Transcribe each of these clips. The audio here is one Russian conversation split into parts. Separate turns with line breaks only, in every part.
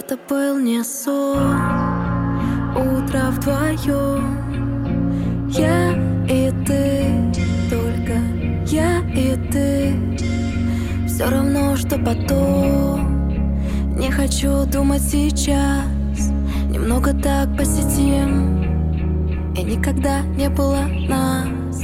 Это был не сон, утро вдвоем. Я и ты, только я и ты. Все равно, что потом. Не хочу думать сейчас. Немного так посидим. И никогда не было нас.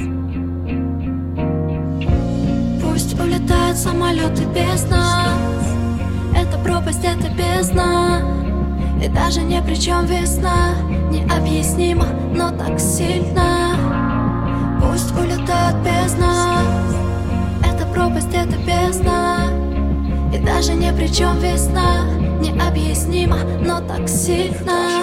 Пусть улетают самолеты без нас. Это пропасть, это бездна. И даже не при чем весна. Необъяснимо, но так сильно. Пусть улетают без нас. Это пропасть, это бездна. И даже не при чем весна. Необъяснимо, но так сильно.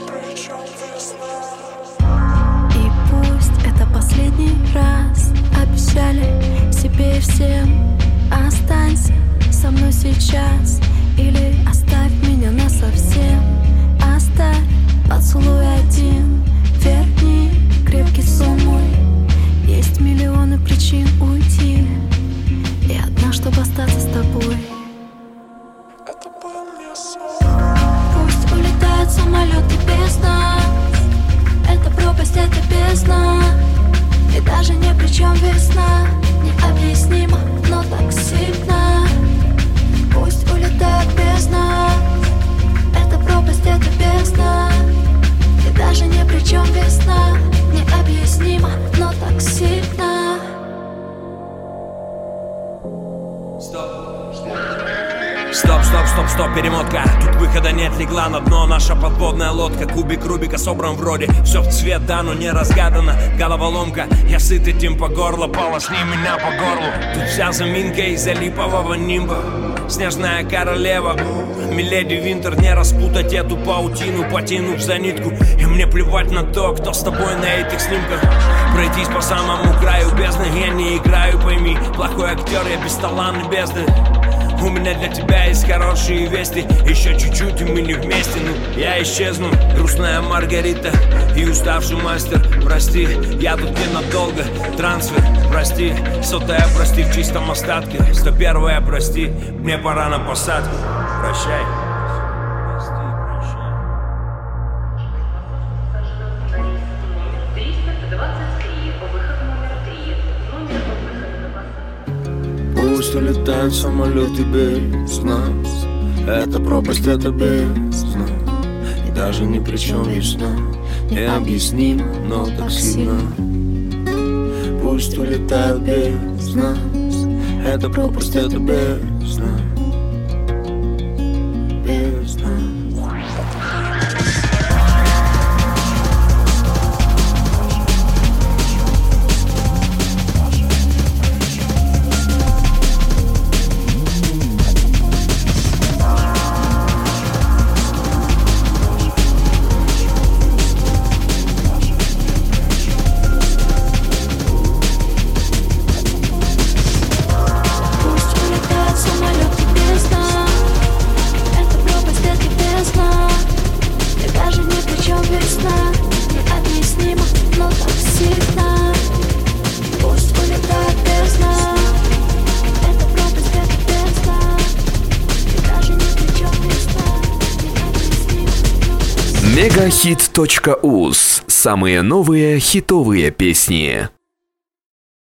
И пусть это последний раз. Обещали себе и всем. Останься со мной сейчас. Или оставь меня насовсем. Оставь поцелуй один. Верни крепкий сон мой. Есть миллионы причин уйти. И одна, чтобы остаться с тобой. Пусть улетают самолеты без нас. Это пропасть, это бездна. И даже не при чем весна. Необъяснимо, но так сильно. Пусть улетают без нас. Это пропасть, это бездна. И даже не при чем весна. Необъяснимо, но так сильно.
Стоп, перемотка. Тут выхода нет, легла на дно наша подводная лодка. Кубик Рубика собран вроде. Все в цвет, да, но не разгадано. Головоломка, я сыт этим по горло. Полосни меня по горлу. Тут вся заминка из-за липового нимба. Снежная королева, миледи Винтер. Не распутать эту паутину, потянув за нитку. И мне плевать на то, кто с тобой на этих снимках. Пройтись по самому краю бездны. Я не играю, пойми. Плохой актер, я бесталанный бездны. У меня для тебя есть хорошие вести. Еще чуть-чуть, и мы не вместе. Ну, я исчезну, грустная Маргарита и уставший мастер. Прости, я тут ненадолго. Трансфер, прости, 100-я, прости в чистом остатке. 101-я, прости, мне пора на посадку. Прощай.
Пусть улетают самолеты без нас. Это пропасть, это бездна. И даже ни при чем весна. Необъяснимо, но так сильно. Пусть улетают без нас. Это пропасть, это бездна. Бездна.
Мегахит.уз. Самые новые хитовые песни.